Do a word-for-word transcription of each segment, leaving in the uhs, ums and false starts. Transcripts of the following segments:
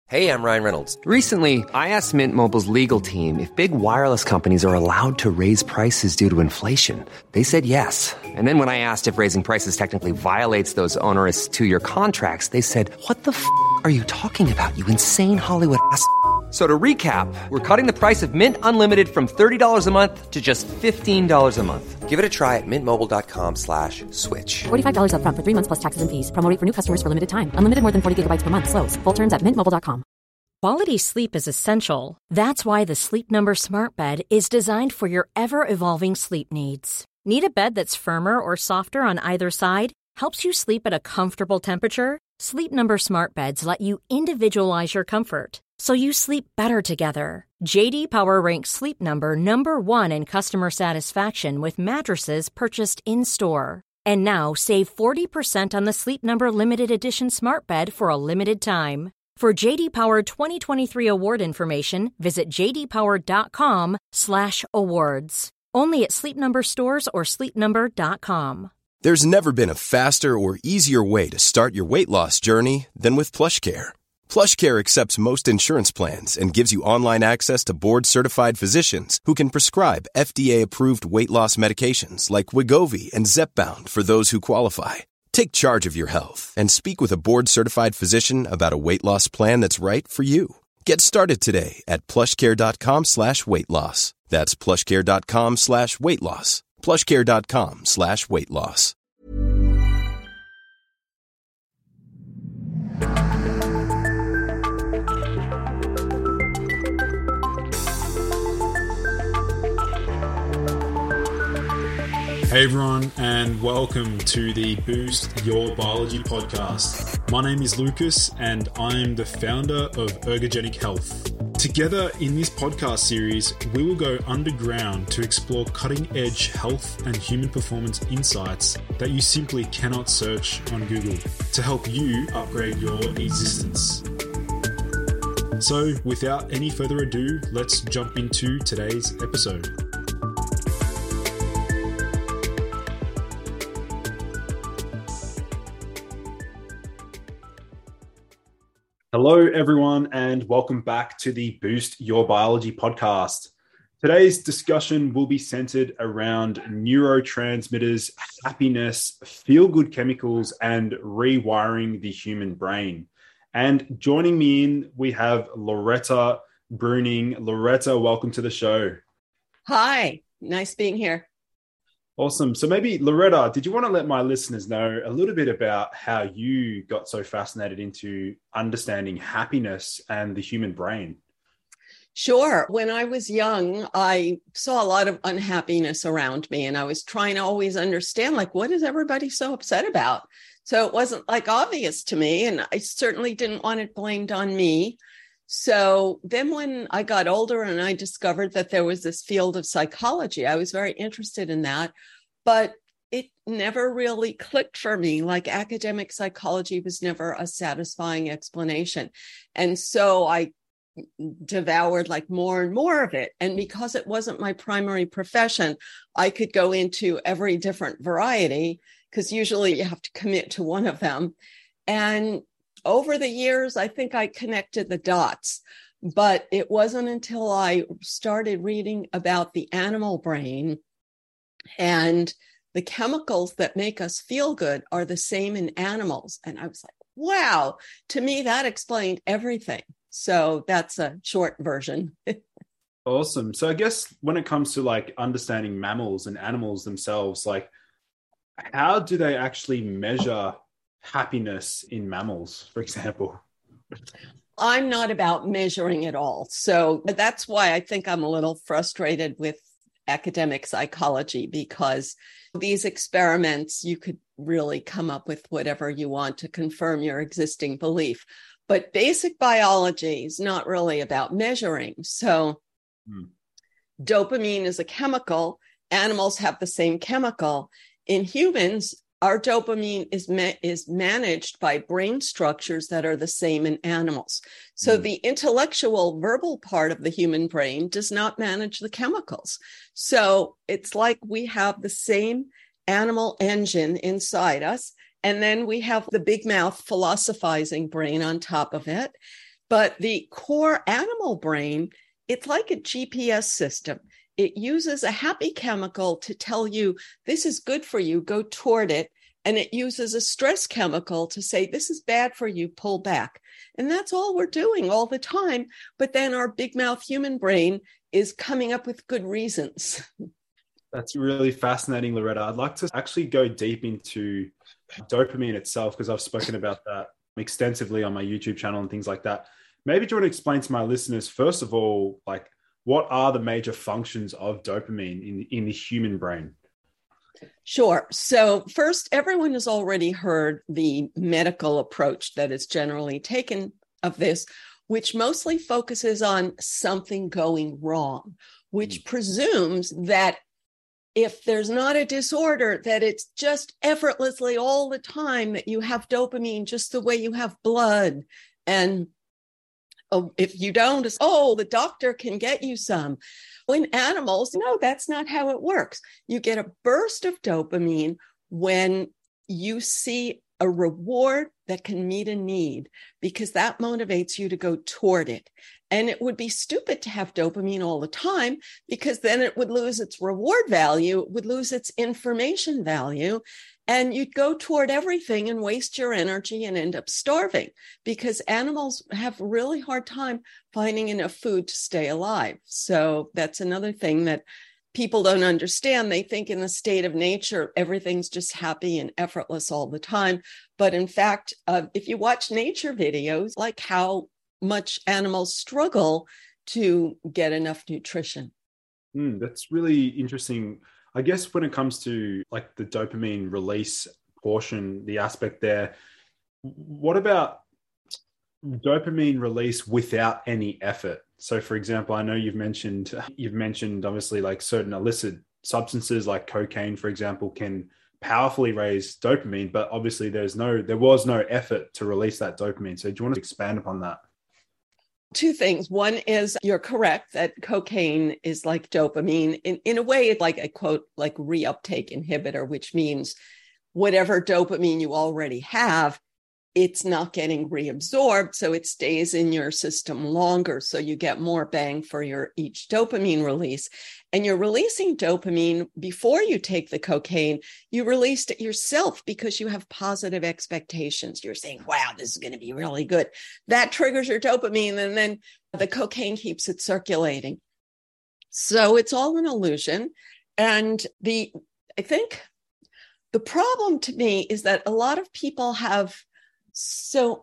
Hey, I'm Ryan Reynolds. Recently, I asked Mint Mobile's legal team if big wireless companies are allowed to raise prices due to inflation. They said yes. And then when I asked if raising prices technically violates those onerous two-year contracts, they said, what the f*** are you talking about, you insane Hollywood ass f- So to recap, we're cutting the price of Mint Unlimited from thirty dollars a month to just fifteen dollars a month. Give it a try at mintmobile.com slash switch. forty-five dollars up front for three months plus taxes and fees. Promo rate for new customers for limited time. Unlimited more than forty gigabytes per month. Slows full terms at mint mobile dot com. Quality sleep is essential. That's why the Sleep Number Smart Bed is designed for your ever-evolving sleep needs. Need a bed that's firmer or softer on either side? Helps you sleep at a comfortable temperature? Sleep Number Smart Beds let you individualize your comfort, so you sleep better together. J D Power ranks Sleep Number number one in customer satisfaction with mattresses purchased in-store. And now save forty percent on the Sleep Number Limited Edition Smart Bed for a limited time. For J D Power twenty twenty-three award information, visit jdpower.com slash awards. Only at Sleep Number stores or sleep number dot com. There's never been a faster or easier way to start your weight loss journey than with PlushCare. PlushCare accepts most insurance plans and gives you online access to board-certified physicians who can prescribe F D A-approved weight loss medications like Wegovy and Zepbound for those who qualify. Take charge of your health and speak with a board-certified physician about a weight loss plan that's right for you. Get started today at plushcare.com slash weight loss. That's plushcare.com slash weight loss. plushcare.com slash weight loss. Hey everyone, and welcome to the Boost Your Biology podcast. My name is Lucas, and I'm the founder of Ergogenic Health. Together in this podcast series, we will go underground to explore cutting-edge health and human performance insights that you simply cannot search on Google to help you upgrade your existence. So, without any further ado, let's jump into today's episode. Hello, everyone, and welcome back to the Boost Your Biology podcast. Today's discussion will be centered around neurotransmitters, happiness, feel-good chemicals, and rewiring the human brain. And joining me in, we have Loretta Bruning. Loretta, welcome to the show. Hi, nice being here. Awesome. So maybe, Loretta, did you want to let my listeners know a little bit about how you got so fascinated into understanding happiness and the human brain? Sure. When I was young, I saw a lot of unhappiness around me, and I was trying to always understand, like, what is everybody so upset about? So it wasn't like obvious to me, and I certainly didn't want it blamed on me. So then when I got older and I discovered that there was this field of psychology, I was very interested in that, but it never really clicked for me. Like, academic psychology was never a satisfying explanation. And so I devoured like more and more of it. And because it wasn't my primary profession, I could go into every different variety, because usually you have to commit to one of them. And over the years, I think I connected the dots, but it wasn't until I started reading about the animal brain and the chemicals that make us feel good are the same in animals. And I was like, wow, to me, that explained everything. So that's a short version. Awesome. So I guess when it comes to like understanding mammals and animals themselves, like, how do they actually measure happiness in mammals, for example? I'm not about measuring it all. So that's why I think I'm a little frustrated with academic psychology, because these experiments, you could really come up with whatever you want to confirm your existing belief. But basic biology is not really about measuring. So hmm. dopamine is a chemical. Animals have the same chemical. In humans, our dopamine is ma- is managed by brain structures that are the same in animals. So mm. the intellectual verbal part of the human brain does not manage the chemicals. So it's like we have the same animal engine inside us, and then we have the big mouth philosophizing brain on top of it. But the core animal brain, it's like a G P S system. It uses a happy chemical to tell you this is good for you, go toward it. And it uses a stress chemical to say, this is bad for you, pull back. And that's all we're doing all the time. But then our big mouth human brain is coming up with good reasons. That's really fascinating, Loretta. I'd like to actually go deep into dopamine itself, because I've spoken about that extensively on my YouTube channel and things like that. Maybe do you want to explain to my listeners, first of all, like what are the major functions of dopamine in, in the human brain? Sure. So first, everyone has already heard the medical approach that is generally taken of this, which mostly focuses on something going wrong, which mm. presumes that if there's not a disorder, that it's just effortlessly all the time that you have dopamine just the way you have blood. And oh, if you don't, it's, oh, the doctor can get you some. In animals, no, that's not how it works. You get a burst of dopamine when you see a reward that can meet a need, because that motivates you to go toward it. And it would be stupid to have dopamine all the time, because then it would lose its reward value, it would lose its information value, and you'd go toward everything and waste your energy and end up starving, because animals have a really hard time finding enough food to stay alive. So that's another thing that people don't understand. They think in the state of nature, everything's just happy and effortless all the time. But in fact, uh, if you watch nature videos, like how much animals struggle to get enough nutrition. Mm, that's really interesting. I guess when it comes to like the dopamine release portion, the aspect there, what about dopamine release without any effort? So for example, I know you've mentioned, you've mentioned obviously like certain illicit substances like cocaine, for example, can powerfully raise dopamine, but obviously there's no, there was no effort to release that dopamine. So do you want to expand upon that? Two things. One is you're correct that cocaine is like dopamine. In, in a way, it's like a quote, like reuptake inhibitor, which means whatever dopamine you already have, it's not getting reabsorbed. So it stays in your system longer. So you get more bang for your each dopamine release. And you're releasing dopamine before you take the cocaine. You released it yourself because you have positive expectations. You're saying, wow, this is going to be really good. That triggers your dopamine, and then the cocaine keeps it circulating. So it's all an illusion. And the, I think the problem to me is that a lot of people have, so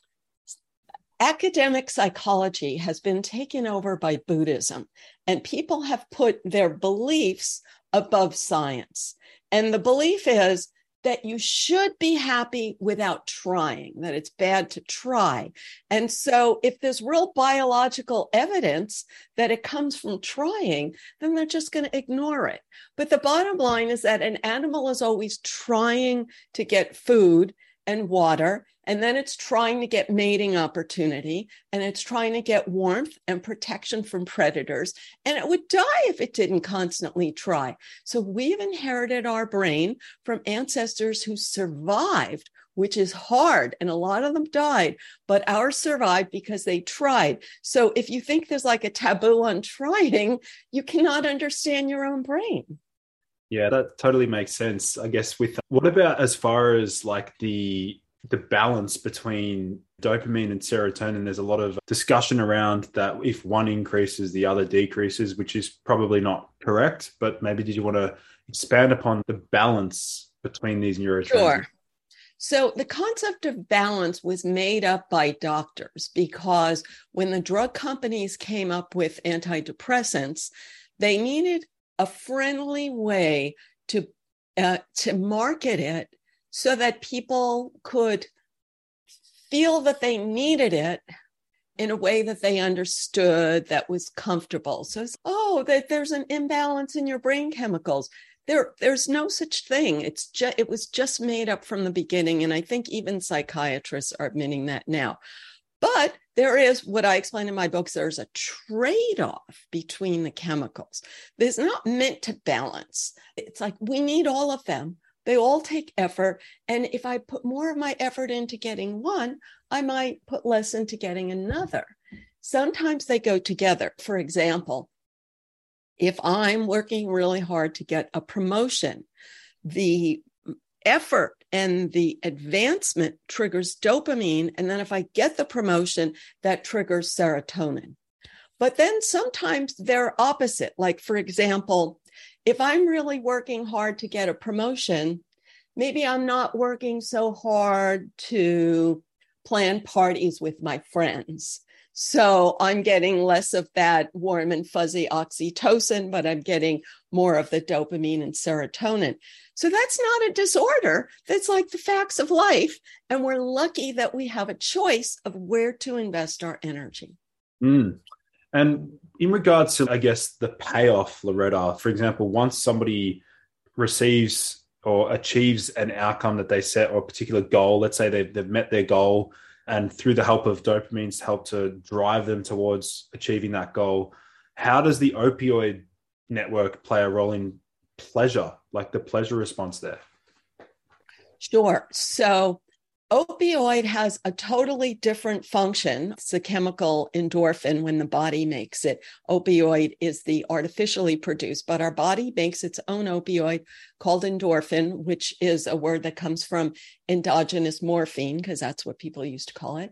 academic psychology has been taken over by Buddhism, and people have put their beliefs above science. And the belief is that you should be happy without trying, that it's bad to try. And so if there's real biological evidence that it comes from trying, then they're just going to ignore it. But the bottom line is that an animal is always trying to get food and water, and then it's trying to get mating opportunity, and it's trying to get warmth and protection from predators, and it would die if it didn't constantly try. So we've inherited our brain from ancestors who survived, which is hard, and a lot of them died, but ours survived because they tried. So if you think there's like a taboo on trying, you cannot understand your own brain. Yeah, that totally makes sense. I guess with what about as far as like the the balance between dopamine and serotonin? There's a lot of discussion around that if one increases, the other decreases, which is probably not correct. But maybe did you want to expand upon the balance between these neurotransmitters? Sure. So the concept of balance was made up by doctors, because when the drug companies came up with antidepressants, they needed a friendly way to uh, to market it so that people could feel that they needed it in a way that they understood, that was comfortable. So, oh, that there's an imbalance in your brain chemicals. There, there's no such thing. It's just, it was just made up from the beginning. And I think even psychiatrists are admitting that now. But there is, what I explain in my books, there's a trade-off between the chemicals. It's not meant to balance. It's like we need all of them. They all take effort. And if I put more of my effort into getting one, I might put less into getting another. Sometimes they go together. For example, if I'm working really hard to get a promotion, the effort and the advancement triggers dopamine. And then if I get the promotion, that triggers serotonin. But then sometimes they're opposite. Like, for example, if I'm really working hard to get a promotion, maybe I'm not working so hard to plan parties with my friends. So I'm getting less of that warm and fuzzy oxytocin, but I'm getting more of the dopamine and serotonin. So that's not a disorder. That's like the facts of life. And we're lucky that we have a choice of where to invest our energy. Mm. And in regards to, I guess, the payoff, Loretta, for example, once somebody receives or achieves an outcome that they set or a particular goal, let's say they've, they've met their goal, and through the help of dopamines help to drive them towards achieving that goal, how does the opioid network play a role in pleasure, like the pleasure response there? Sure. So opioid has a totally different function. It's a chemical endorphin when the body makes it. Opioid is the artificially produced, but our body makes its own opioid called endorphin, which is a word that comes from endogenous morphine, because that's what people used to call it.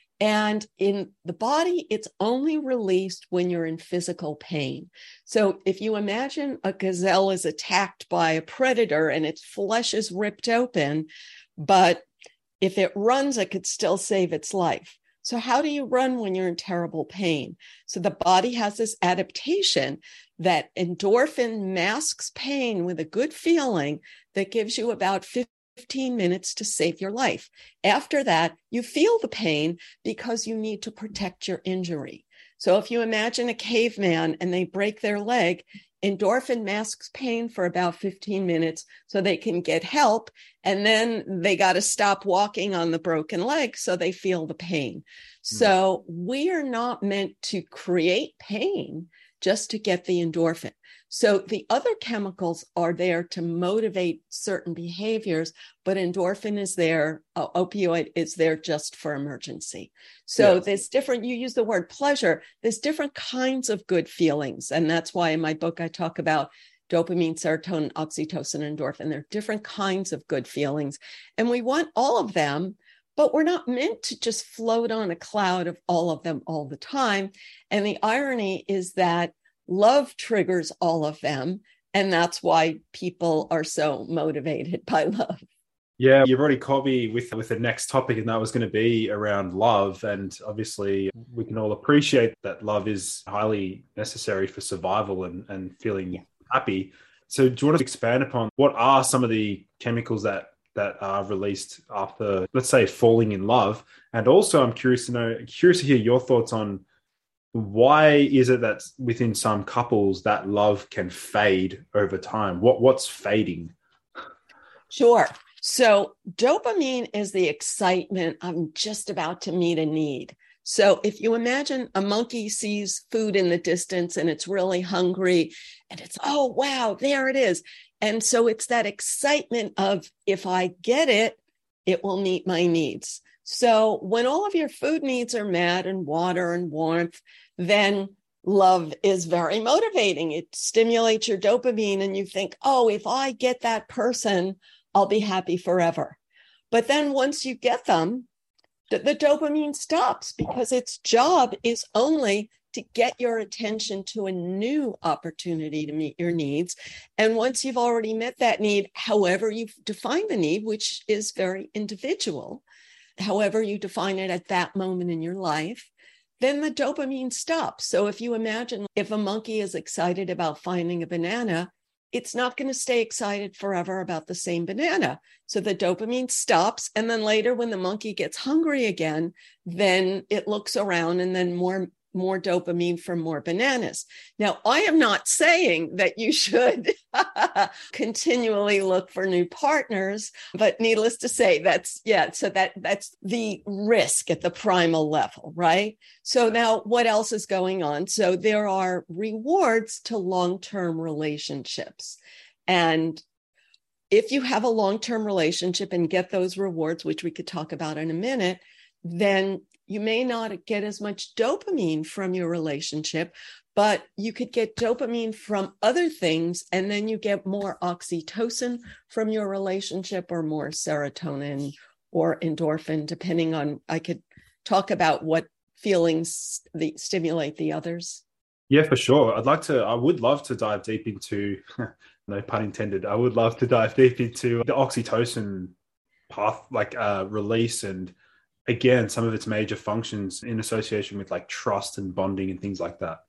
And in the body, it's only released when you're in physical pain. So if you imagine a gazelle is attacked by a predator and its flesh is ripped open, but if it runs, it could still save its life. So how do you run when you're in terrible pain? So the body has this adaptation that endorphin masks pain with a good feeling that gives you about fifteen minutes to save your life. After that, you feel the pain because you need to protect your injury. So if you imagine a caveman and they break their leg, endorphin masks pain for about fifteen minutes so they can get help. And then they got to stop walking on the broken leg so they feel the pain. Mm-hmm. So we are not meant to create pain just to get the endorphin. So the other chemicals are there to motivate certain behaviors, but endorphin is there, uh, opioid is there just for emergency. So yes. There's different, you use the word pleasure, there's different kinds of good feelings. And that's why in my book, I talk about dopamine, serotonin, oxytocin, endorphin. There are different kinds of good feelings. And we want all of them, but we're not meant to just float on a cloud of all of them all the time. And the irony is that love triggers all of them. And that's why people are so motivated by love. Yeah, you've already caught me with, with the next topic, and that was going to be around love. And obviously, we can all appreciate that love is highly necessary for survival and, and feeling yeah. happy. So do you want to expand upon what are some of the chemicals that that are released after, let's say, falling in love? And also, I'm curious to know, curious to hear your thoughts on why is it that within some couples that love can fade over time? What what's fading? Sure. So dopamine is the excitement. I'm just about to meet a need. So if you imagine a monkey sees food in the distance and it's really hungry and it's, oh, wow, there it is. And so it's that excitement of, if I get it, it will meet my needs. So when all of your food needs are met and water and warmth, then love is very motivating. It stimulates your dopamine and you think, oh, if I get that person, I'll be happy forever. But then once you get them, the, the dopamine stops because its job is only to get your attention to a new opportunity to meet your needs. And once you've already met that need, however you define the need, which is very individual, however you define it at that moment in your life, then the dopamine stops. So if you imagine if a monkey is excited about finding a banana, it's not going to stay excited forever about the same banana. So the dopamine stops. And then later when the monkey gets hungry again, then it looks around and then more more dopamine for more bananas. Now, I am not saying that you should continually look for new partners, but needless to say, that's, yeah, so that that's the risk at the primal level, right? So now what else is going on? So there are rewards to long-term relationships. And if you have a long-term relationship and get those rewards, which we could talk about in a minute, then you may not get as much dopamine from your relationship, but you could get dopamine from other things, and then you get more oxytocin from your relationship, or more serotonin or endorphin, depending on, I could talk about what feelings the, stimulate the others. Yeah, for sure. I'd like to, I would love to dive deep into, no pun intended, I would love to dive deep into the oxytocin path, like uh, release, and again, some of its major functions in association with like trust and bonding and things like that.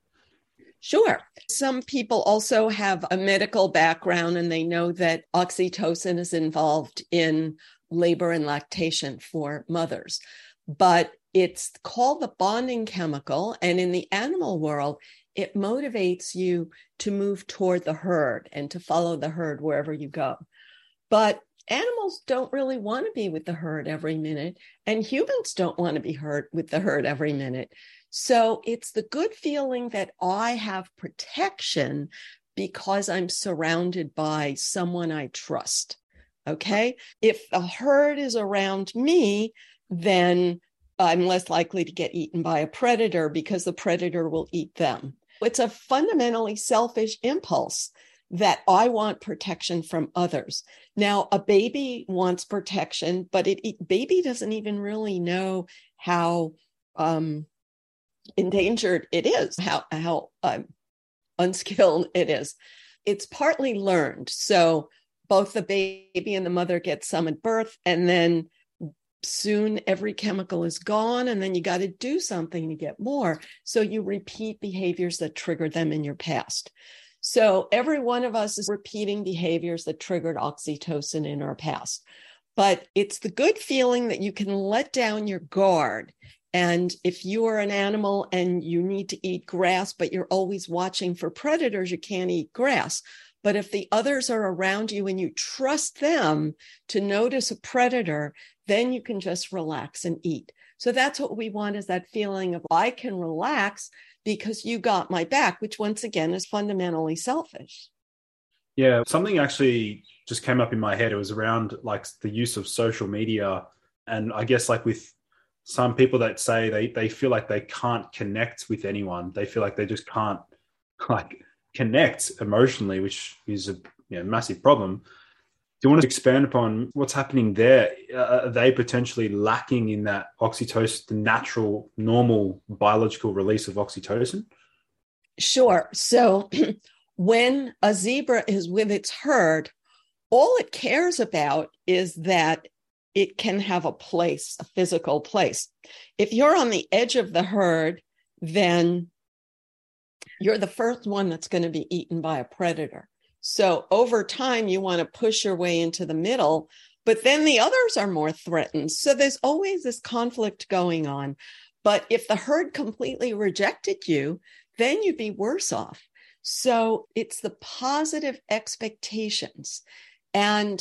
Sure. Some people also have a medical background, and they know that oxytocin is involved in labor and lactation for mothers. But it's called the bonding chemical. And in the animal world, it motivates you to move toward the herd and to follow the herd wherever you go. But animals don't really want to be with the herd every minute, and humans don't want to be herd with the herd every minute. So it's the good feeling that I have protection because I'm surrounded by someone I trust. Okay. If a herd is around me, then I'm less likely to get eaten by a predator because the predator will eat them. It's a fundamentally selfish impulse that I want protection from others. Now, a baby wants protection, but it, it baby doesn't even really know how um, endangered it is, how, how um, unskilled it is. It's partly learned. So both the baby and the mother get some at birth, and then soon every chemical is gone, and then you got to do something to get more. So you repeat behaviors that triggered them in your past. So every one of us is repeating behaviors that triggered oxytocin in our past. But it's the good feeling that you can let down your guard. And if you are an animal and you need to eat grass, but you're always watching for predators, you can't eat grass. But if the others are around you and you trust them to notice a predator, then you can just relax and eat. So that's what we want, is that feeling of I can relax because you got my back, which once again is fundamentally selfish. Yeah, something actually just came up in my head. It was around like the use of social media. And I guess like with some people that say they, they feel like they can't connect with anyone. They feel like they just can't like connect emotionally, which is a you know, massive problem. Do you want to expand upon what's happening there? Uh, are they potentially lacking in that oxytocin, the natural, normal biological release of oxytocin? Sure. So when a zebra is with its herd, all it cares about is that it can have a place, a physical place. If you're on the edge of the herd, then you're the first one that's going to be eaten by a predator. So over time, you want to push your way into the middle, but then the others are more threatened. So there's always this conflict going on. But if the herd completely rejected you, then you'd be worse off. So it's the positive expectations. And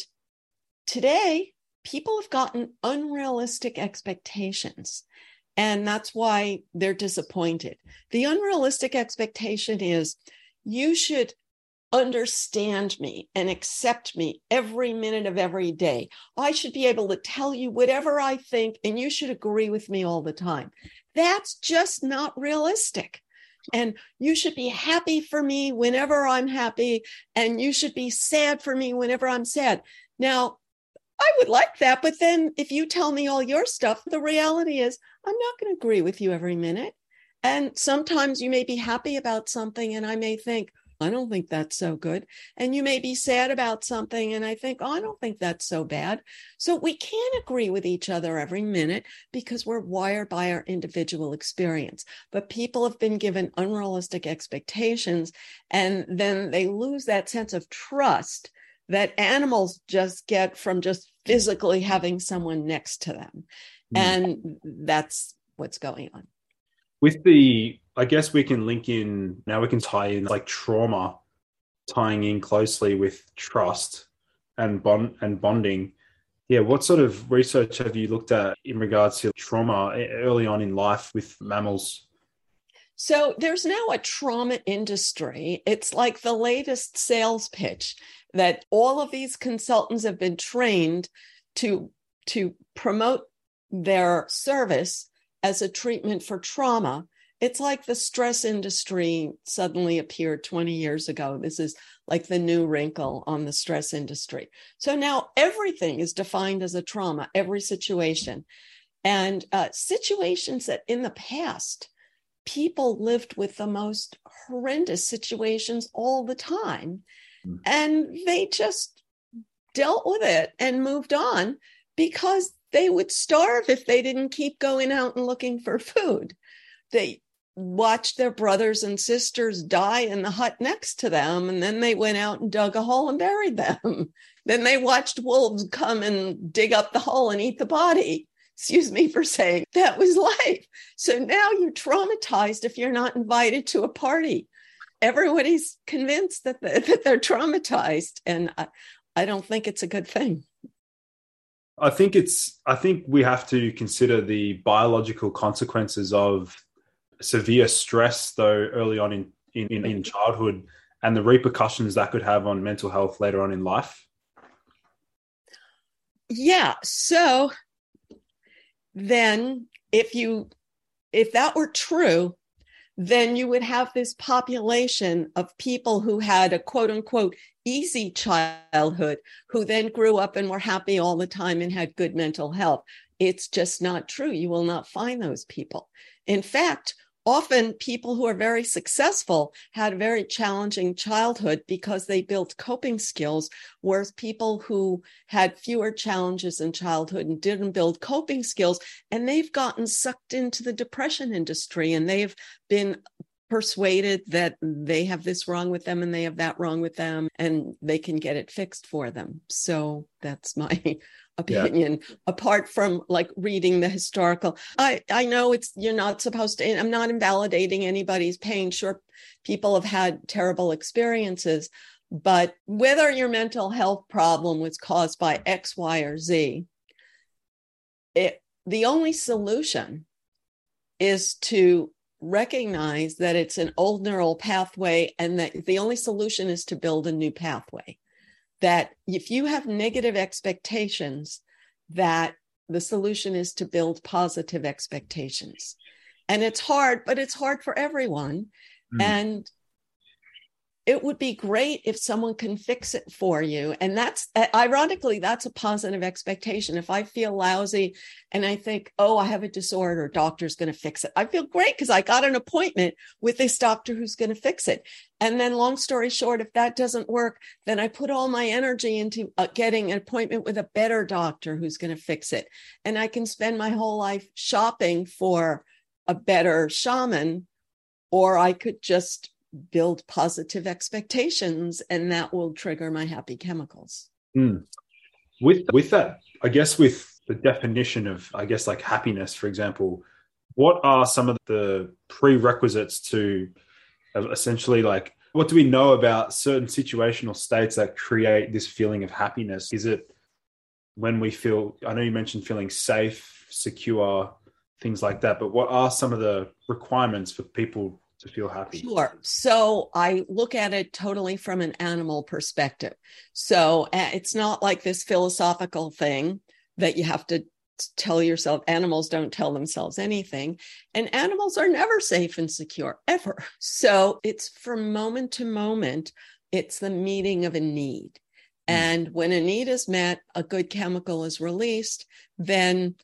today, people have gotten unrealistic expectations. And that's why they're disappointed. The unrealistic expectation is you should understand me and accept me every minute of every day. I should be able to tell you whatever I think, and you should agree with me all the time. That's just not realistic. And you should be happy for me whenever I'm happy, and you should be sad for me whenever I'm sad. Now, I would like that, but then if you tell me all your stuff, the reality is I'm not going to agree with you every minute. And sometimes you may be happy about something, and I may think, I don't think that's so good. And you may be sad about something, and I think, oh, I don't think that's so bad. So we can't agree with each other every minute because we're wired by our individual experience. But people have been given unrealistic expectations, and then they lose that sense of trust that animals just get from just physically having someone next to them. Mm. And that's what's going on. With the, I guess we can link in, now we can tie in like trauma, tying in closely with trust and bond and bonding. Yeah, what sort of research have you looked at in regards to trauma early on in life with mammals? So there's now a trauma industry. It's like the latest sales pitch that all of these consultants have been trained to, to promote their service as a treatment for trauma. It's like the stress industry suddenly appeared twenty years ago. This is like the new wrinkle on the stress industry. So now everything is defined as a trauma, every situation. And uh, situations that in the past, people lived with the most horrendous situations all the time. Mm. And they just dealt with it and moved on because they would starve if they didn't keep going out and looking for food. They watched their brothers and sisters die in the hut next to them, and then they went out and dug a hole and buried them. Then they watched wolves come and dig up the hole and eat the body. Excuse me for saying that was life. So now you're traumatized if you're not invited to a party. Everybody's convinced that, the, that they're traumatized, and I, I don't think it's a good thing. I think it's, I think we have to consider the biological consequences of severe stress, though, early on in, in, in childhood, and the repercussions that could have on mental health later on in life. Yeah. So then if you, if that were true, then you would have this population of people who had a quote unquote easy childhood, who then grew up and were happy all the time and had good mental health. It's just not true. You will not find those people. In fact, often people who are very successful had a very challenging childhood because they built coping skills, whereas people who had fewer challenges in childhood and didn't build coping skills, and they've gotten sucked into the depression industry, and they've been persuaded that they have this wrong with them and they have that wrong with them, and they can get it fixed for them. So that's my opinion. Yeah. Apart from like reading the historical, I, I know it's, you're not supposed to, I'm not invalidating anybody's pain. Sure, people have had terrible experiences, but whether your mental health problem was caused by X, Y, or Z, it, the only solution is to recognize that it's an old neural pathway, and that the only solution is to build a new pathway. That if you have negative expectations, that the solution is to build positive expectations. And it's hard, but it's hard for everyone. Mm. And it would be great if someone can fix it for you. And that's, ironically, that's a positive expectation. If I feel lousy and I think, oh, I have a disorder, doctor's going to fix it, I feel great because I got an appointment with this doctor who's going to fix it. And then long story short, if that doesn't work, then I put all my energy into uh, getting an appointment with a better doctor who's going to fix it. And I can spend my whole life shopping for a better shaman, or I could just build positive expectations, and that will trigger my happy chemicals. Mm. With with that, I guess with the definition of, I guess, like happiness, for example, what are some of the prerequisites to essentially, like, what do we know about certain situational states that create this feeling of happiness? Is it when we feel, I know you mentioned feeling safe, secure, things like that, but what are some of the requirements for people to feel happy? Sure. So I look at it totally from an animal perspective. So uh, it's not like this philosophical thing that you have to tell yourself. Animals don't tell themselves anything, and animals are never safe and secure, ever. So it's from moment to moment, it's the meeting of a need. Mm. And when a need is met, a good chemical is released, then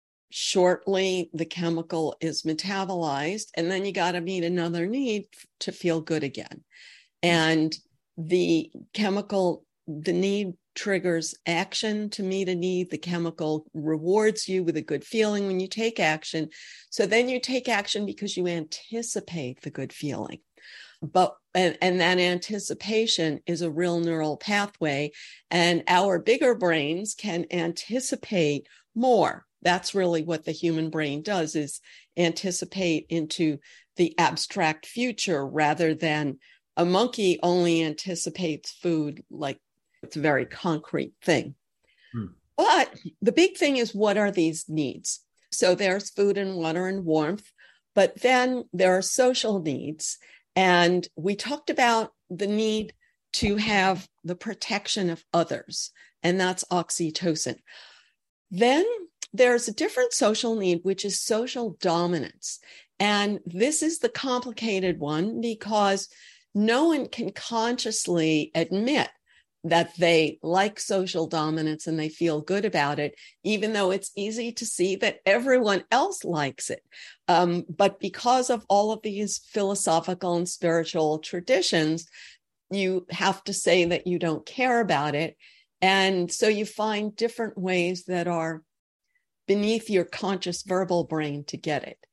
shortly the chemical is metabolized, and then you got to meet another need to feel good again. And the chemical, the need triggers action to meet a need. The chemical rewards you with a good feeling when you take action. So then you take action because you anticipate the good feeling. But and, and that anticipation is a real neural pathway, and our bigger brains can anticipate more. That's really what the human brain does, is anticipate into the abstract future, rather than a monkey only anticipates food like it's a very concrete thing. Hmm. But the big thing is, what are these needs? So there's food and water and warmth, but then there are social needs. And we talked about the need to have the protection of others, and that's oxytocin. Then there's a different social need, which is social dominance. And this is the complicated one because no one can consciously admit that they like social dominance and they feel good about it, even though it's easy to see that everyone else likes it. Um, but because of all of these philosophical and spiritual traditions, you have to say that you don't care about it. And so you find different ways that are beneath your conscious verbal brain to get it.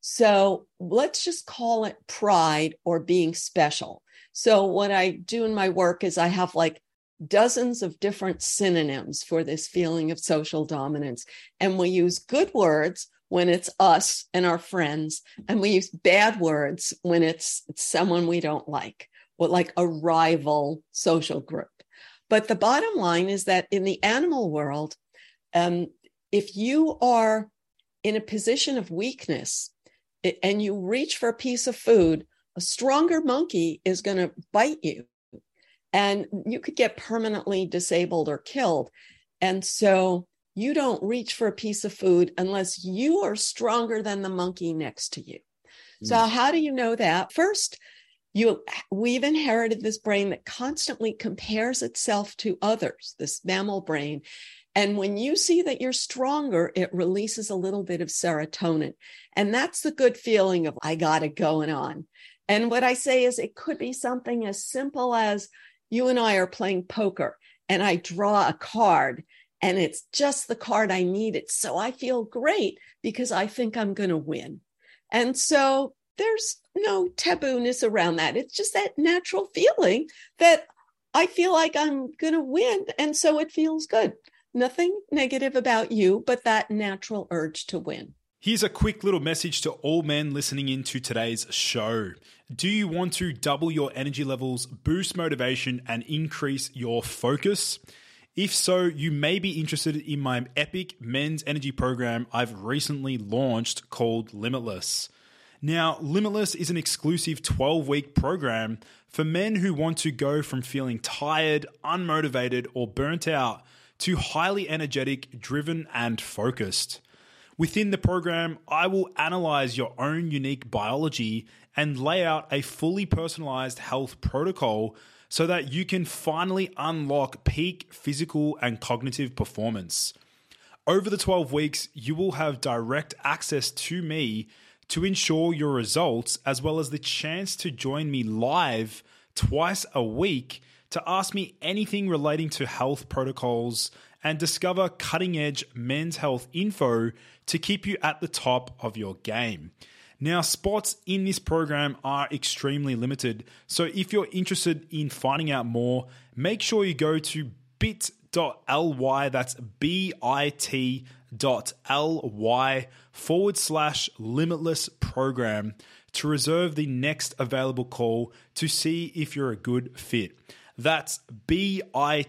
So let's just call it pride or being special. So what I do in my work is I have like dozens of different synonyms for this feeling of social dominance. And we use good words when it's us and our friends, and we use bad words when it's, it's someone we don't like, or like a rival social group. But the bottom line is that in the animal world, um, if you are in a position of weakness and you reach for a piece of food, a stronger monkey is going to bite you. And you could get permanently disabled or killed. And so you don't reach for a piece of food unless you are stronger than the monkey next to you. Mm. So how do you know that? First, you we've inherited this brain that constantly compares itself to others, this mammal brain. And when you see that you're stronger, it releases a little bit of serotonin. And that's the good feeling of, I got it going on. And what I say is it could be something as simple as you and I are playing poker and I draw a card and it's just the card I needed. So I feel great because I think I'm going to win. And so there's no taboo-ness around that. It's just that natural feeling that I feel like I'm going to win. And so it feels good. Nothing negative about you, but that natural urge to win. Here's a quick little message to all men listening into today's show. Do you want to double your energy levels, boost motivation, and increase your focus? If so, you may be interested in my epic men's energy program I've recently launched called Limitless. Now, Limitless is an exclusive twelve-week program for men who want to go from feeling tired, unmotivated, or burnt out to highly energetic, driven, and focused. Within the program, I will analyze your own unique biology and lay out a fully personalized health protocol so that you can finally unlock peak physical and cognitive performance. Over the twelve weeks, you will have direct access to me to ensure your results, as well as the chance to join me live twice a week to ask me anything relating to health protocols and discover cutting-edge men's health info to keep you at the top of your game. Now, spots in this program are extremely limited, so if you're interested in finding out more, make sure you go to bit.ly, that's bit.ly forward slash limitless program to reserve the next available call to see if you're a good fit. That's bit.ly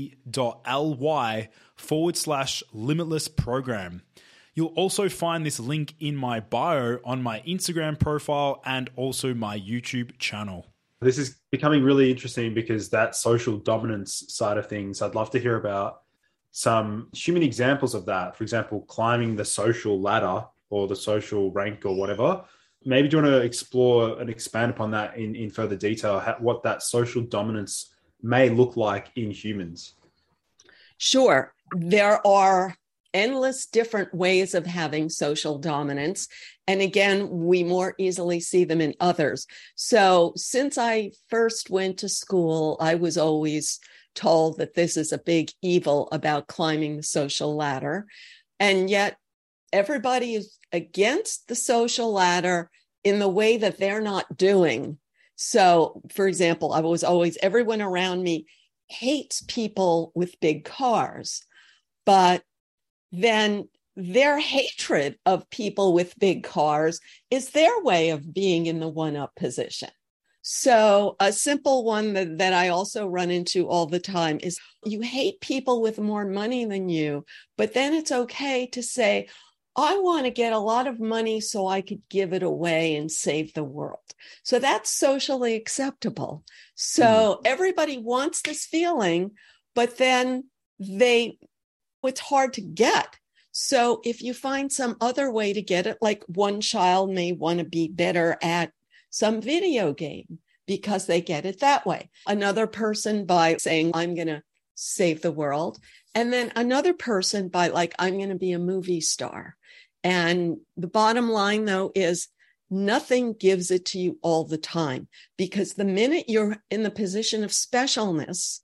forward slash limitless program. You'll also find this link in my bio on my Instagram profile and also my YouTube channel. This is becoming really interesting because that social dominance side of things, I'd love to hear about some human examples of that. For example, climbing the social ladder or the social rank or whatever. Maybe do you want to explore and expand upon that in, in further detail, how, what that social dominance may look like in humans? Sure. There are endless different ways of having social dominance. And again, we more easily see them in others. So since I first went to school, I was always told that this is a big evil about climbing the social ladder. And yet everybody is against the social ladder in the way that they're not doing. So, for example, I was always, everyone around me hates people with big cars, but then their hatred of people with big cars is their way of being in the one-up position. So a simple one that, that I also run into all the time is you hate people with more money than you, but then it's okay to say, I want to get a lot of money so I could give it away and save the world. So that's socially acceptable. So mm. everybody wants this feeling, but then they, it's hard to get. So if you find some other way to get it, like one child may want to be better at some video game because they get it that way. Another person by saying, I'm going to save the world. And then another person by like, I'm going to be a movie star. And the bottom line, though, is nothing gives it to you all the time, because the minute you're in the position of specialness,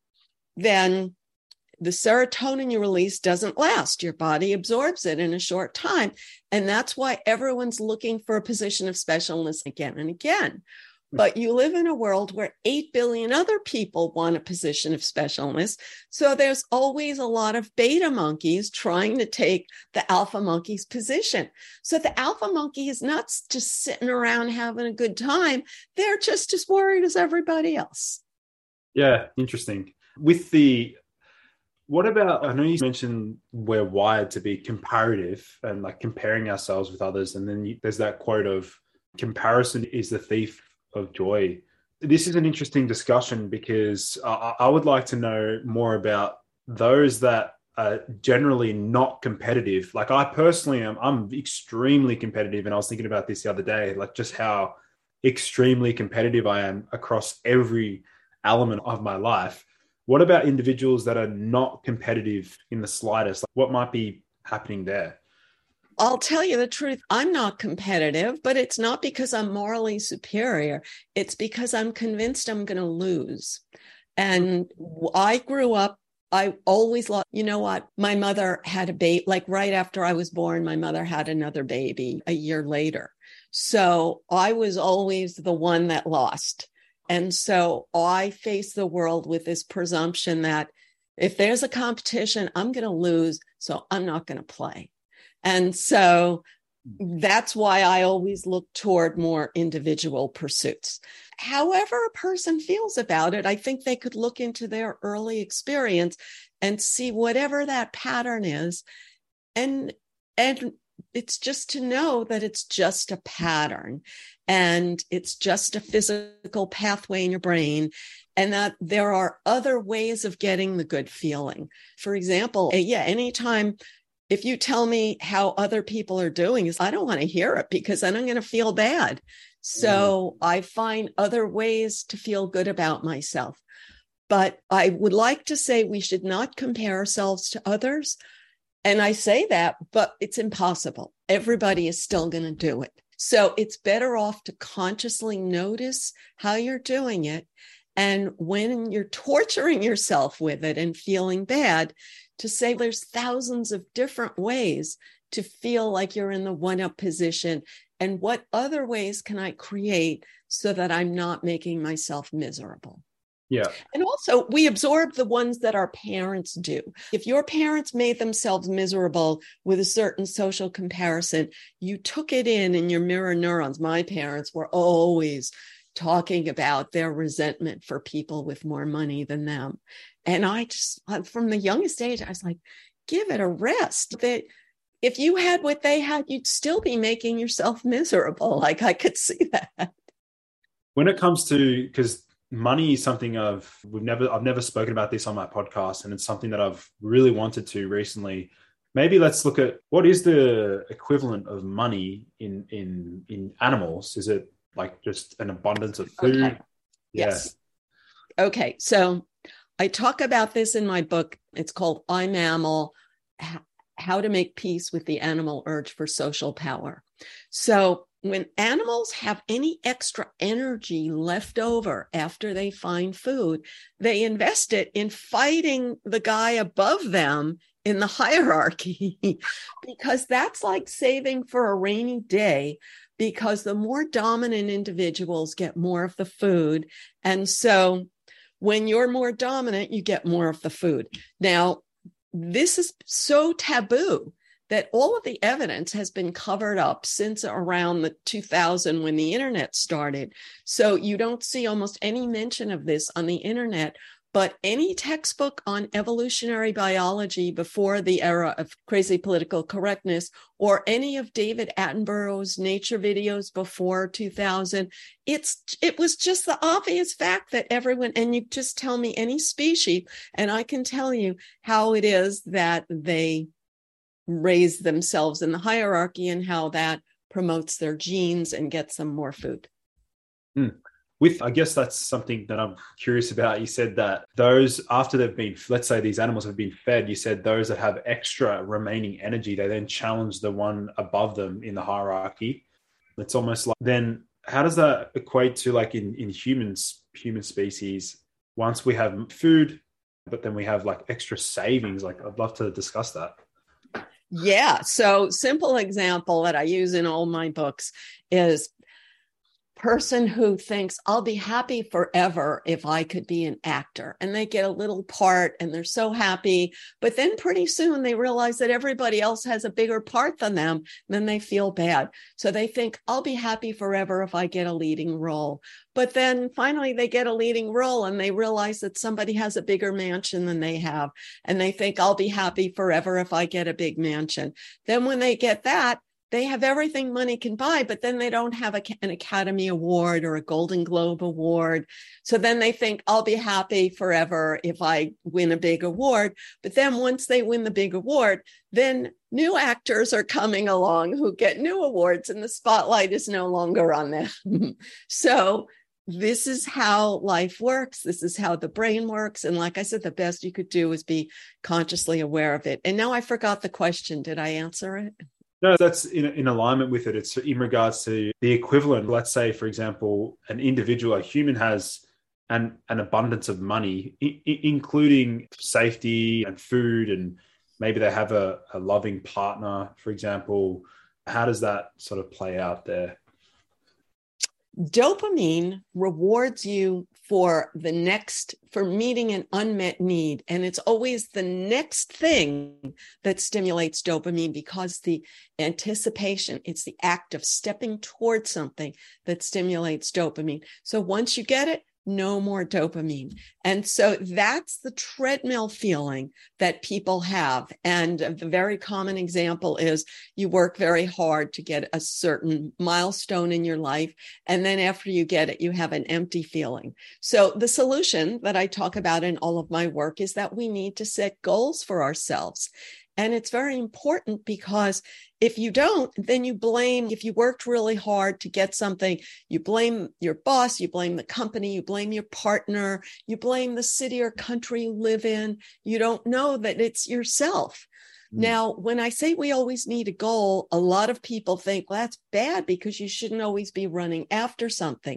then the serotonin you release doesn't last. Your body absorbs it in a short time. And that's why everyone's looking for a position of specialness again and again. But you live in a world where eight billion other people want a position of specialness. So there's always a lot of beta monkeys trying to take the alpha monkey's position. So the alpha monkey is not just sitting around having a good time. They're just as worried as everybody else. Yeah, interesting. With the, what about, I know you mentioned we're wired to be comparative and like comparing ourselves with others. And then you, there's that quote of comparison is the thief of joy. This is an interesting discussion because I, I would like to know more about those that are generally not competitive. Like I personally am, I'm extremely competitive. And I was thinking about this the other day, like just how extremely competitive I am across every element of my life. What about individuals that are not competitive in the slightest? Like what might be happening there? I'll tell you the truth. I'm not competitive, but it's not because I'm morally superior. It's because I'm convinced I'm going to lose. And I grew up, I always loved, you know what? My mother had a baby, like right after I was born, my mother had another baby a year later. So I was always the one that lost. And so I face the world with this presumption that if there's a competition, I'm going to lose. So I'm not going to play. And so that's why I always look toward more individual pursuits. However a person feels about it, I think they could look into their early experience and see whatever that pattern is. And, and it's just to know that it's just a pattern and it's just a physical pathway in your brain, and that there are other ways of getting the good feeling. For example, yeah, anytime if you tell me how other people are doing, is I don't want to hear it because then I'm going to feel bad. So mm. I find other ways to feel good about myself. But I would like to say we should not compare ourselves to others. And I say that, but it's impossible. Everybody is still going to do it. So it's better off to consciously notice how you're doing it. And when you're torturing yourself with it and feeling bad, to say there's thousands of different ways to feel like you're in the one-up position, and what other ways can I create so that I'm not making myself miserable? Yeah. And also we absorb the ones that our parents do. If your parents made themselves miserable with a certain social comparison, you took it in in your mirror neurons. My parents were always talking about their resentment for people with more money than them. And I just, from the youngest age, I was like, give it a rest. That if you had what they had, you'd still be making yourself miserable. Like I could see that. When it comes to, because money is something I've, we've never, I've never spoken about this on my podcast, and it's something that I've really wanted to recently. Maybe let's look at what is the equivalent of money in, in, in animals. Is it like just an abundance of food? Okay. Yes. Yeah. Okay. So I talk about this in my book. It's called I'm Mammal, How to Make Peace with the Animal Urge for Social Power. So when animals have any extra energy left over after they find food, they invest it in fighting the guy above them in the hierarchy, because that's like saving for a rainy day, because the more dominant individuals get more of the food. And so when you're more dominant, you get more of the food. Now, this is so taboo that all of the evidence has been covered up since around the two thousand when the internet started. So you don't see almost any mention of this on the internet, but any textbook on evolutionary biology before the era of crazy political correctness, or any of David Attenborough's nature videos before two thousand, it's it was just the obvious fact that everyone, and you just tell me any species, and I can tell you how it is that they raise themselves in the hierarchy and how that promotes their genes and gets them more food. Hmm. With, I guess that's something that I'm curious about. You said that those, after they've been, let's say these animals have been fed, you said those that have extra remaining energy, they then challenge the one above them in the hierarchy. It's almost like, then how does that equate to like in, in humans, human species, once we have food, but then we have like extra savings? Like, I'd love to discuss that. Yeah. So simple example that I use in all my books is person who thinks I'll be happy forever if I could be an actor, and they get a little part and they're so happy, but then pretty soon they realize that everybody else has a bigger part than them, and then they feel bad. So they think I'll be happy forever if I get a leading role. But then finally they get a leading role and they realize that somebody has a bigger mansion than they have. And they think I'll be happy forever if I get a big mansion. Then when they get that, they have everything money can buy, but then they don't have a, an Academy Award or a Golden Globe Award. So then they think I'll be happy forever if I win a big award. But then once they win the big award, then new actors are coming along who get new awards and the spotlight is no longer on them. So this is how life works. This is how the brain works. And like I said, the best you could do is be consciously aware of it. And now I forgot the question. Did I answer it? No, that's in, in alignment with it. It's in regards to the equivalent. Let's say, for example, an individual, a human has an, an abundance of money, I- including safety and food, and maybe they have a, a loving partner, for example. How does that sort of play out there? Dopamine rewards you for the next, for meeting an unmet need. And it's always the next thing that stimulates dopamine, because the anticipation, it's the act of stepping towards something that stimulates dopamine. So once you get it, no more dopamine. And so that's the treadmill feeling that people have. And the very common example is you work very hard to get a certain milestone in your life. And then after you get it, you have an empty feeling. So the solution that I talk about in all of my work is that we need to set goals for ourselves. And it's very important, because if you don't, then you blame, if you worked really hard to get something, you blame your boss, you blame the company, you blame your partner, you blame the city or country you live in. You don't know that it's yourself. Mm. Now, when I say we always need a goal, a lot of people think, well, that's bad because you shouldn't always be running after something.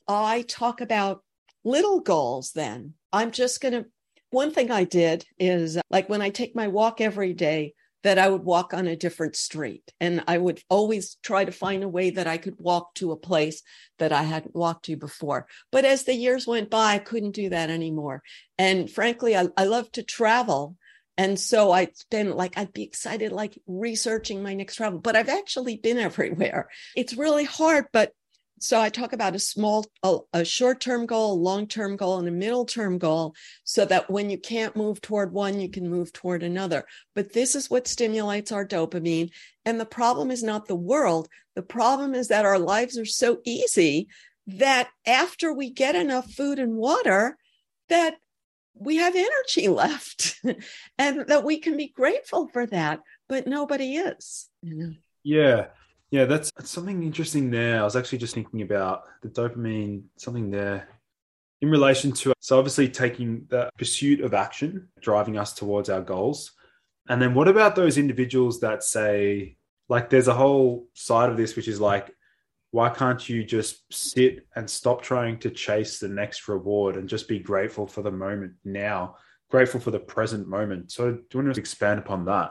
I talk about little goals then. I'm just going to One thing I did is, like when I take my walk every day, that I would walk on a different street. And I would always try to find a way that I could walk to a place that I hadn't walked to before. But as the years went by, I couldn't do that anymore. And frankly, I, I love to travel. And so I'd spend like, I'd be excited, like researching my next travel, but I've actually been everywhere. It's really hard, but so I talk about a small, a, a short-term goal, a long-term goal, and a middle-term goal, so that when you can't move toward one, you can move toward another. But this is what stimulates our dopamine. And the problem is not the world. The problem is that our lives are so easy that after we get enough food and water, that we have energy left and that we can be grateful for that, but nobody is. You know? Yeah. Yeah, that's, that's something interesting there. I was actually just thinking about the dopamine, something there in relation to, so obviously taking the pursuit of action, driving us towards our goals. And then what about those individuals that say, like, there's a whole side of this, which is like, why can't you just sit and stop trying to chase the next reward and just be grateful for the moment now, grateful for the present moment? So do you want to expand upon that?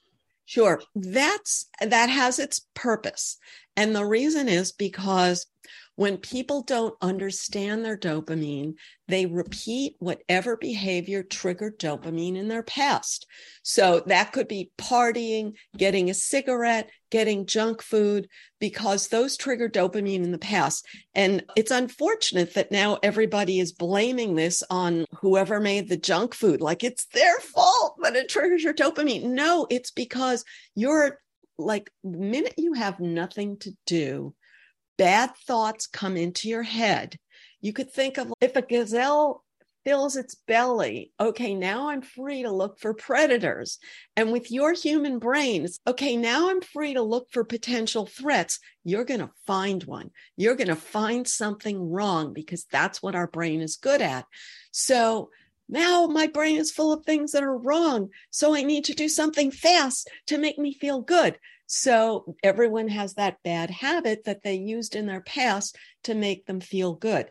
Sure. That's, that has its purpose. And the reason is because when people don't understand their dopamine, they repeat whatever behavior triggered dopamine in their past. So that could be partying, getting a cigarette, getting junk food, because those trigger dopamine in the past. And it's unfortunate that now everybody is blaming this on whoever made the junk food. Like it's their fault that it triggers your dopamine. No, it's because you're like, the minute you have nothing to do, bad thoughts come into your head. You could think of if a gazelle fills its belly, okay, now I'm free to look for predators. And with your human brain, it's, okay, now I'm free to look for potential threats. You're going to find one. You're going to find something wrong because that's what our brain is good at. So now my brain is full of things that are wrong. So I need to do something fast to make me feel good. So everyone has that bad habit that they used in their past to make them feel good.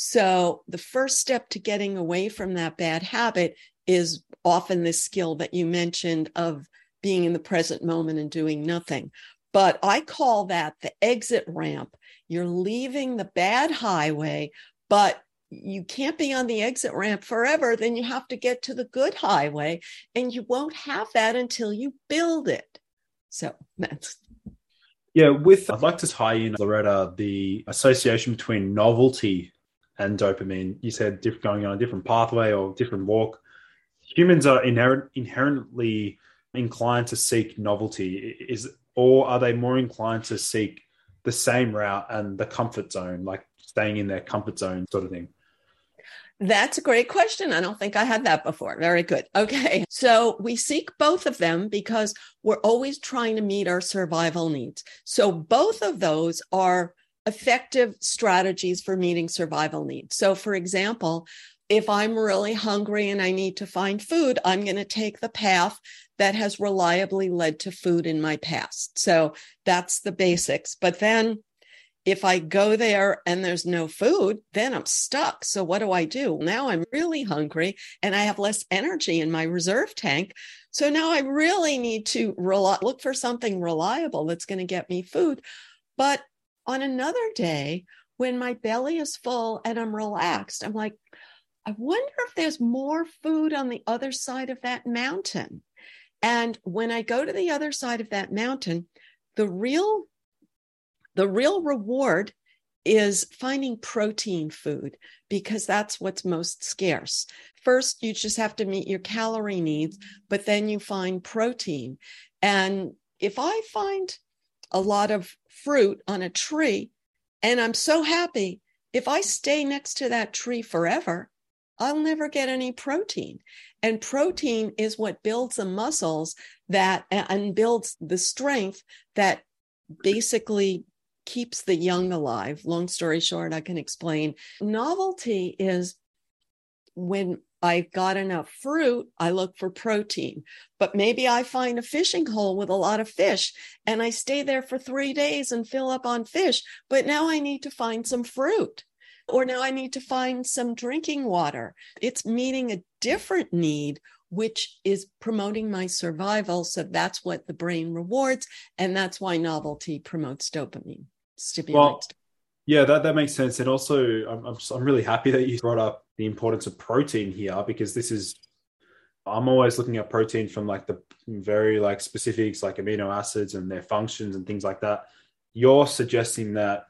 So the first step to getting away from that bad habit is often this skill that you mentioned of being in the present moment and doing nothing. But I call that the exit ramp. You're leaving the bad highway, but you can't be on the exit ramp forever. Then you have to get to the good highway, and you won't have that until you build it. So that's. Yeah, with I'd like to tie in, Loretta, the association between novelty and dopamine. You said diff- going on a different pathway or different walk. Humans are inherent, inherently inclined to seek novelty. Is or are they more inclined to seek the same route and the comfort zone, like staying in their comfort zone sort of thing? That's a great question. I don't think I had that before. Very good. Okay. So we seek both of them because we're always trying to meet our survival needs. So both of those are effective strategies for meeting survival needs. So for example, if I'm really hungry and I need to find food, I'm going to take the path that has reliably led to food in my past. So that's the basics. But then if I go there and there's no food, then I'm stuck. So what do I do? Now I'm really hungry and I have less energy in my reserve tank. So now I really need to rely, look for something reliable that's going to get me food. But on another day, when my belly is full and I'm relaxed, I'm like, I wonder if there's more food on the other side of that mountain. And when I go to the other side of that mountain, the real The real reward is finding protein food because that's what's most scarce. First, you just have to meet your calorie needs, but then you find protein. And if I find a lot of fruit on a tree and I'm so happy, if I stay next to that tree forever, I'll never get any protein. And protein is what builds the muscles that and builds the strength that basically keeps the young alive. Long story short, I can explain. Novelty is when I've got enough fruit, I look for protein. But maybe I find a fishing hole with a lot of fish and I stay there for three days and fill up on fish. But now I need to find some fruit. Or now I need to find some drinking water. It's meeting a different need, which is promoting my survival. So that's what the brain rewards. And that's why novelty promotes dopamine. Well, yeah, that, that makes sense. And also, I'm, I'm, I'm really happy that you brought up the importance of protein here, because this is, I'm always looking at protein from like the very like specifics, like amino acids and their functions and things like that. You're suggesting that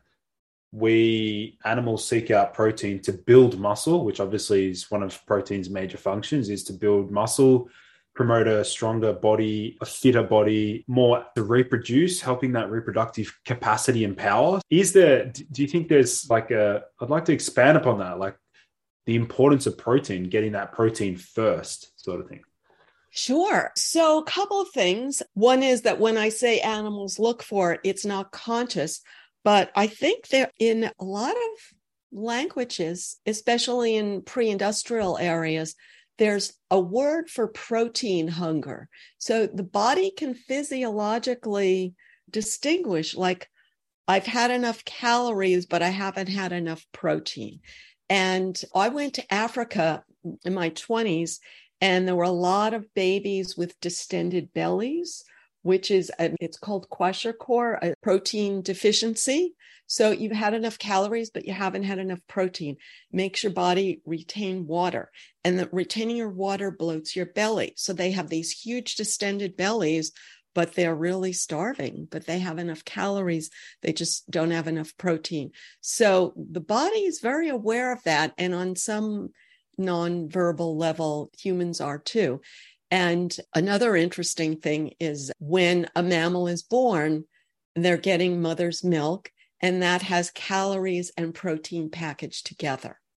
we animals seek out protein to build muscle, which obviously is one of protein's major functions, is to build muscle, promote a stronger body, a fitter body, more to reproduce, helping that reproductive capacity and power. Is there, do you think there's like a, I'd like to expand upon that, like the importance of protein, getting that protein first sort of thing? Sure. So a couple of things. One is that when I say animals look for it, it's not conscious, but I think that in a lot of languages, especially in pre-industrial areas, there's a word for protein hunger. So the body can physiologically distinguish, like, I've had enough calories, but I haven't had enough protein. And I went to Africa in my twenties, and there were a lot of babies with distended bellies, which is, a, it's called kwashiorkor, a protein deficiency. So you've had enough calories, but you haven't had enough protein. Makes your body retain water. And that retaining your water bloats your belly. So they have these huge distended bellies, but they're really starving, but they have enough calories. They just don't have enough protein. So the body is very aware of that. And on some non-verbal level, humans are too. And another interesting thing is when a mammal is born, they're getting mother's milk, and that has calories and protein packaged together.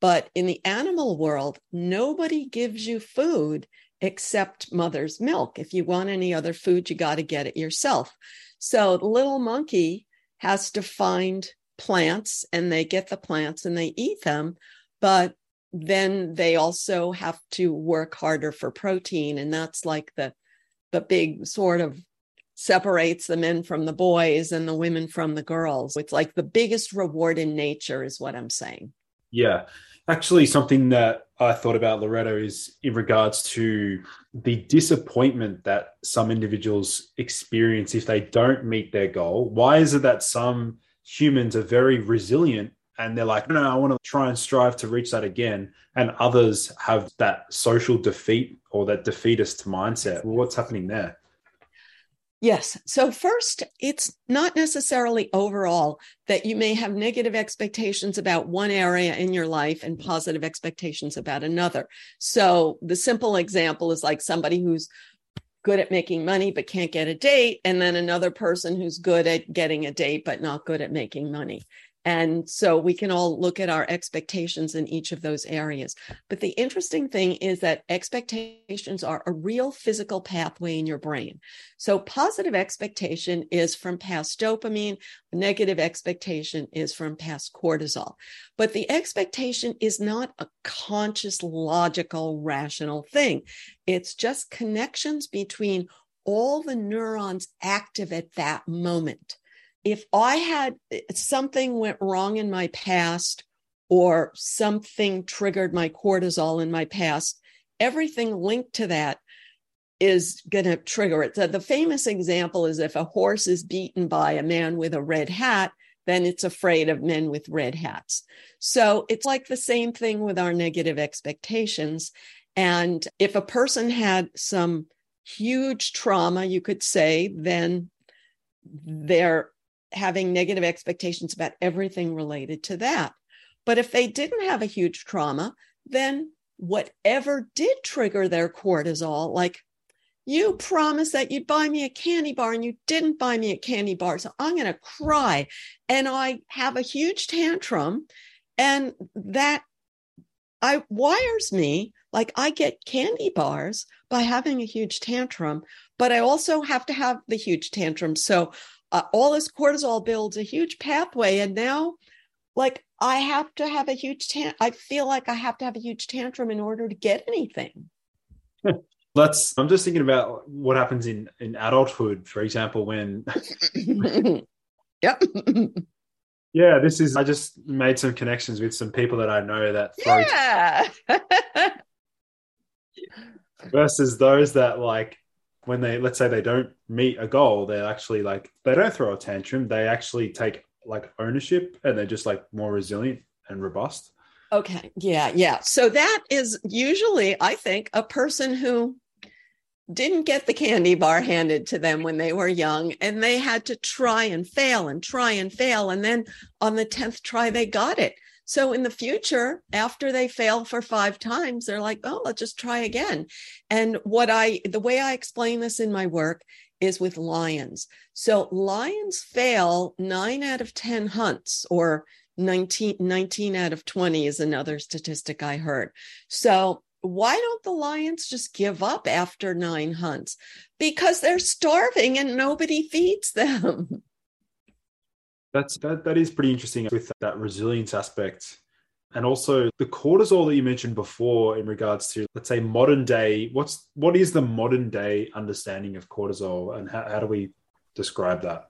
But in the animal world, nobody gives you food except mother's milk. If you want any other food, you got to get it yourself. So the little monkey has to find plants, and they get the plants and they eat them. But then they also have to work harder for protein. And that's like the, the big sort of separates the men from the boys and the women from the girls. It's like the biggest reward in nature is what I'm saying. Yeah. Actually, something that I thought about, Loretta, is in regards to the disappointment that some individuals experience if they don't meet their goal. Why is it that some humans are very resilient and they're like, no, no, I want to try and strive to reach that again, and others have that social defeat or that defeatist mindset? Well, what's happening there? Yes. So first, it's not necessarily overall that you may have negative expectations about one area in your life and positive expectations about another. So the simple example is like somebody who's good at making money but can't get a date, and then another person who's good at getting a date but not good at making money. And so we can all look at our expectations in each of those areas. But the interesting thing is that expectations are a real physical pathway in your brain. So positive expectation is from past dopamine. Negative expectation is from past cortisol. But the expectation is not a conscious, logical, rational thing. It's just connections between all the neurons active at that moment. If I had something went wrong in my past, or something triggered my cortisol in my past, everything linked to that is going to trigger it. So the famous example is if a horse is beaten by a man with a red hat, then it's afraid of men with red hats. So it's like the same thing with our negative expectations. And if a person had some huge trauma, you could say, then they're having negative expectations about everything related to that. But if they didn't have a huge trauma, then whatever did trigger their cortisol, like you promised that you'd buy me a candy bar and you didn't buy me a candy bar, so I'm going to cry. And I have a huge tantrum, and that I wires me, like I get candy bars by having a huge tantrum, but I also have to have the huge tantrum. So Uh, all this cortisol builds a huge pathway. And now, like, I have to have a huge tant- I feel like I have to have a huge tantrum in order to get anything. Let's, I'm just thinking about what happens in, in adulthood, for example, when. Yep. Yeah, this is, I just made some connections with some people that I know that throw. Yeah. Versus those that, like, when they, let's say they don't meet a goal, they're actually like, they don't throw a tantrum. They actually take like ownership, and they're just like more resilient and robust. Okay. Yeah. Yeah. So that is usually, I think, a person who didn't get the candy bar handed to them when they were young, and they had to try and fail and try and fail. And then on the tenth try, they got it. So in the future, after they fail for five times, they're like, oh, let's just try again. And what I, the way I explain this in my work is with lions. So lions fail nine out of ten hunts, or nineteen, nineteen out of twenty is another statistic I heard. So why don't the lions just give up after nine hunts? Because they're starving and nobody feeds them. That's that. That is pretty interesting with that resilience aspect, and also the cortisol that you mentioned before in regards to, let's say, modern day. What's what is the modern day understanding of cortisol, and how, how do we describe that?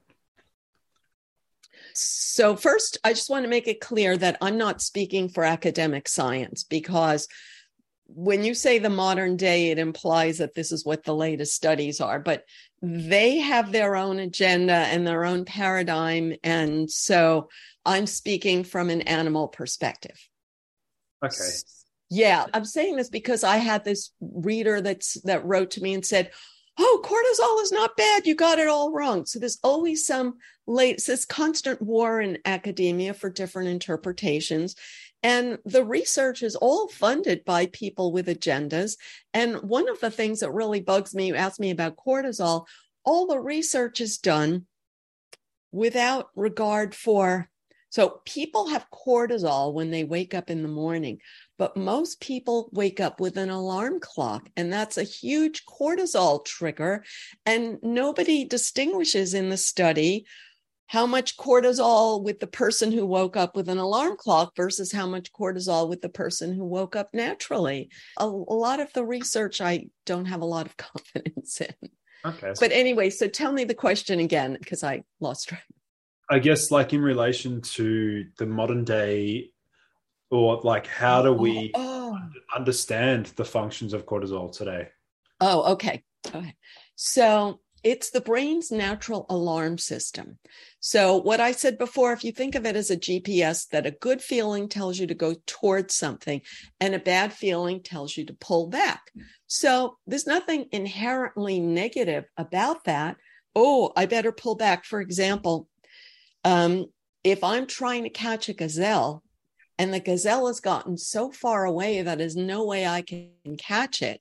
So first, I just want to make it clear that I'm not speaking for academic science, because when you say the modern day, it implies that this is what the latest studies are, but they have their own agenda and their own paradigm. And so I'm speaking from an animal perspective. Okay. Yeah, I'm saying this because I had this reader that's that wrote to me and said, oh, cortisol is not bad. You got it all wrong. So there's always some late, this constant war in academia for different interpretations. And the research is all funded by people with agendas. And one of the things that really bugs me, you asked me about cortisol, all the research is done without regard for So people have cortisol when they wake up in the morning, but most people wake up with an alarm clock, and that's a huge cortisol trigger. And nobody distinguishes in the study how much cortisol with the person who woke up with an alarm clock versus how much cortisol with the person who woke up naturally. A, a lot of the research I don't have a lot of confidence in. Okay. But anyway, so tell me the question again, because I lost track. I guess like in relation to the modern day, or like how do we oh, oh. understand the functions of cortisol today? Oh, okay. Okay. So it's the brain's natural alarm system. So what I said before, if you think of it as a G P S, that a good feeling tells you to go towards something and a bad feeling tells you to pull back. So there's nothing inherently negative about that. Oh, I better pull back. For example, um, if I'm trying to catch a gazelle and the gazelle has gotten so far away that there's no way I can catch it,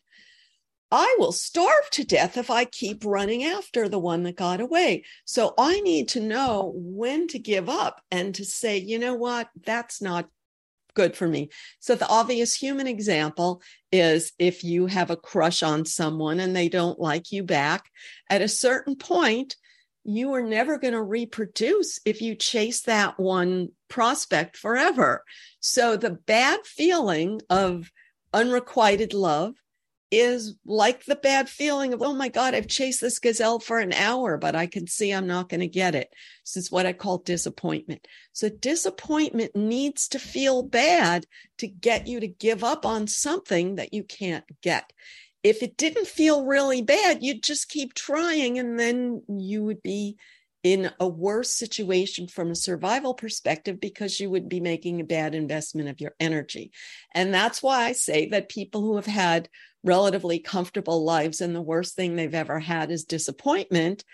I will starve to death if I keep running after the one that got away. So I need to know when to give up and to say, you know what, that's not good for me. So the obvious human example is if you have a crush on someone and they don't like you back, at a certain point, you are never going to reproduce if you chase that one prospect forever. So the bad feeling of unrequited love is like the bad feeling of, oh my God, I've chased this gazelle for an hour, but I can see I'm not going to get it. This is what I call disappointment. So disappointment needs to feel bad to get you to give up on something that you can't get. If it didn't feel really bad, you'd just keep trying, and then you would be in a worse situation from a survival perspective because you would be making a bad investment of your energy. And that's why I say that people who have had relatively comfortable lives and the worst thing they've ever had is disappointment,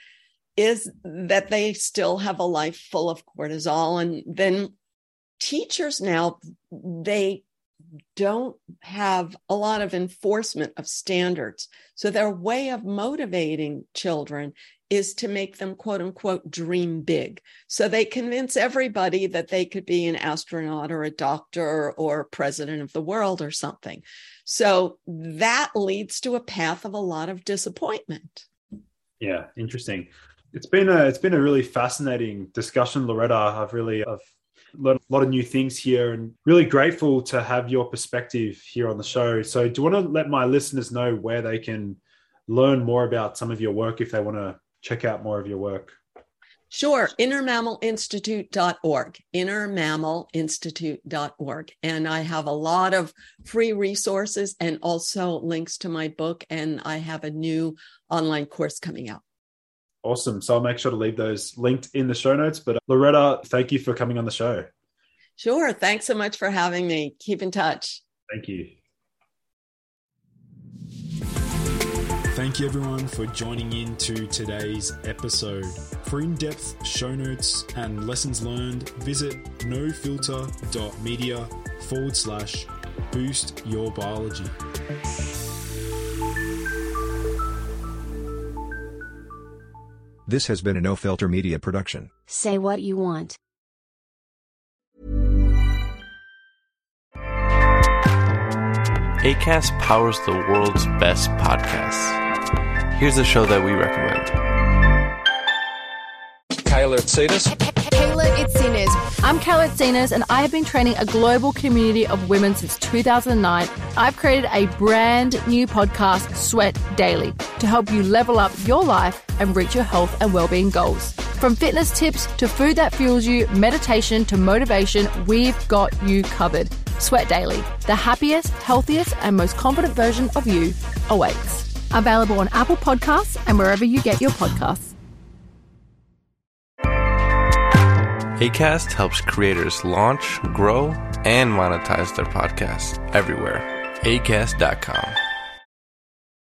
is that they still have a life full of cortisol. And then teachers now, they don't have a lot of enforcement of standards. So their way of motivating children is to make them, quote unquote, dream big. So they convince everybody that they could be an astronaut or a doctor or president of the world or something. So that leads to a path of a lot of disappointment. Yeah, interesting. It's been a it's been a really fascinating discussion, Loretta. I've really I've learned a lot of new things here, and really grateful to have your perspective here on the show. So do you want to let my listeners know where they can learn more about some of your work if they want to check out more of your work? Sure. inner mammal institute dot org, inner mammal institute dot org. And I have a lot of free resources and also links to my book. And I have a new online course coming out. Awesome. So I'll make sure to leave those linked in the show notes. But Loretta, thank you for coming on the show. Sure. Thanks so much for having me. Keep in touch. Thank you. Thank you everyone for joining in to today's episode. For in-depth show notes and lessons learned, visit nofilter.media forward slash boost your biology. This has been a No Filter Media production. Say what you want. Acast powers the world's best podcasts. Here's a show that we recommend. Kayla Itsinas. Kayla Itsinas. I'm Kayla Itsinas, and I have been training a global community of women since two thousand nine. I've created a brand new podcast, Sweat Daily, to help you level up your life and reach your health and well-being goals. From fitness tips to food that fuels you, meditation to motivation, we've got you covered. Sweat Daily, the happiest, healthiest, and most confident version of you awaits. Available on Apple Podcasts and wherever you get your podcasts. Acast helps creators launch, grow, and monetize their podcasts everywhere. acast dot com.